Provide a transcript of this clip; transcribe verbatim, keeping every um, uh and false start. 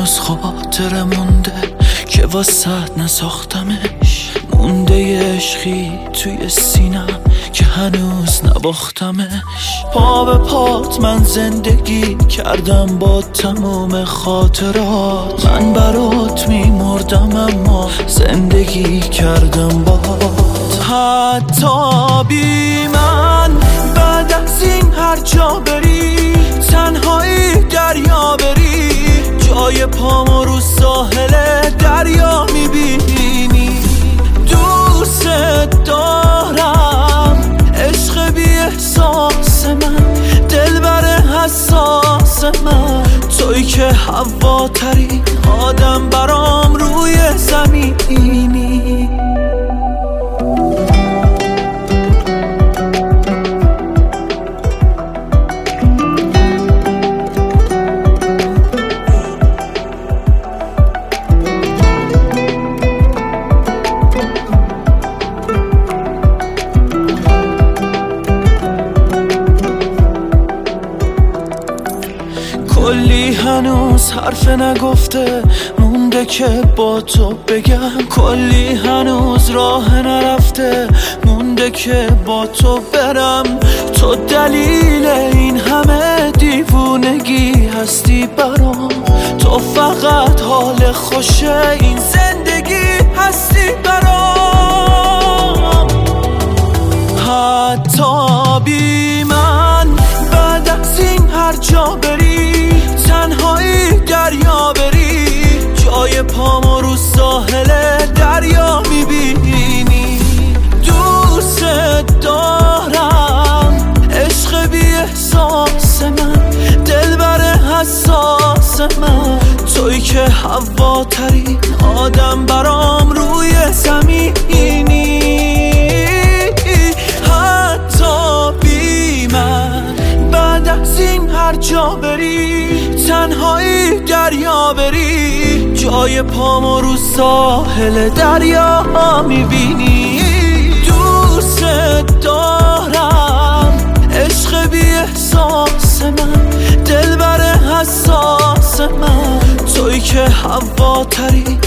هنوز خاطر مونده که واسط نساختمش، مونده یه عشقی توی سینم که هنوز نباختمش. پا به پات من زندگی کردم با تموم خاطرات، من برات میمردم اما زندگی کردم باهات. حتی بی من بعد از این هر جا بری، تنهایی دریا بری، جای پامو رو ساحل دریا میبینی. دوست دارم عشق بی احساس من، دلبر حساس من، توی که هواترین آدم برام روی زمینی. کلی هنوز حرف نگفته مونده که با تو بگم، کلی هنوز راه نرفته مونده که با تو برم. تو دلیل این همه دیوونگی هستی برام، تو فقط حال خوشه این زندگی هستی برام. حتی بی من بعد از این هر جا بری، تنهایی دریا بری، جای پامو رو ساحل دریا میبینی. دوست دارم عشق بی احساس من، دلبر حساس من، توی که هواترین آدم برام روی زمینی. حتی بی من بعد از این هر جا بری، تنهایی دریا بری، جای پامو رو ساحل دریا میبینی. دوست دارم عشق بی احساس من، دلبر حساس من، توی که هواترین